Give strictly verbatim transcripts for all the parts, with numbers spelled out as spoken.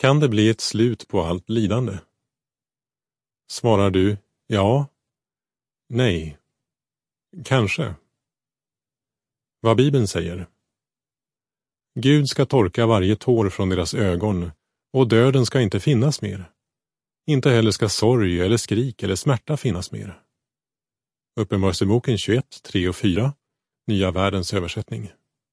Kan det bli ett slut på allt lidande? Svarar du ja, nej, kanske. Vad Bibeln säger. Gud ska torka varje tår från deras ögon, och döden ska inte finnas mer. Inte heller ska sorg eller skrik eller smärta finnas mer. Uppenbarelseboken tjugoett, tre och fyra, Nya världens översättning.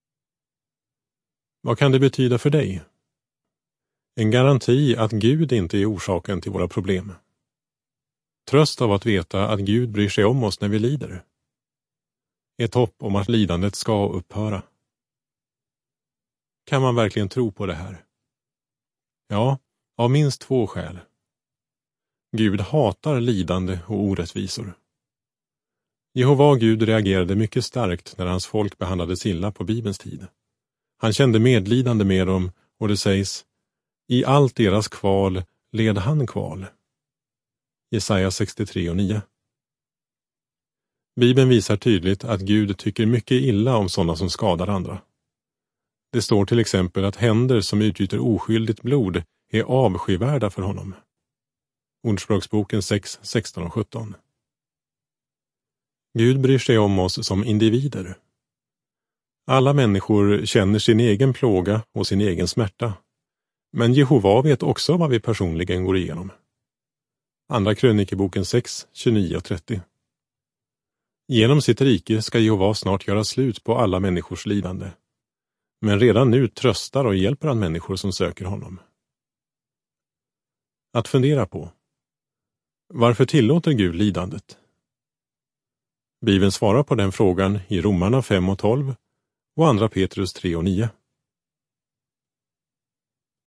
Vad kan det betyda för dig? En garanti att Gud inte är orsaken till våra problem. Tröst av att veta att Gud bryr sig om oss när vi lider. Ett hopp om att lidandet ska upphöra. Kan man verkligen tro på det här? Ja, av minst två skäl. Gud hatar lidande och orättvisor. Jehova Gud reagerade mycket starkt när hans folk behandlades illa på Bibelns tid. Han kände medlidande med dem, och det sägs: i allt deras kval led han kval. Jesaja sextiotre och nio. Bibeln visar tydligt att Gud tycker mycket illa om sådana som skadar andra. Det står till exempel att händer som utgjuter oskyldigt blod är avskyvärda för honom. Ordspråksboken sex, sexton och sjutton. Gud bryr sig om oss som individer. Alla människor känner sin egen plåga och sin egen smärta. Men Jehova vet också vad vi personligen går igenom. Andra krönikeboken sex, tjugonio och trettio. Genom sitt rike ska Jehova snart göra slut på alla människors lidande. Men redan nu tröstar och hjälper han människor som söker honom. Att fundera på. Varför tillåter Gud lidandet? Bibeln svarar på den frågan i Romarna fem och tolv och Andra Petrus tre och nio.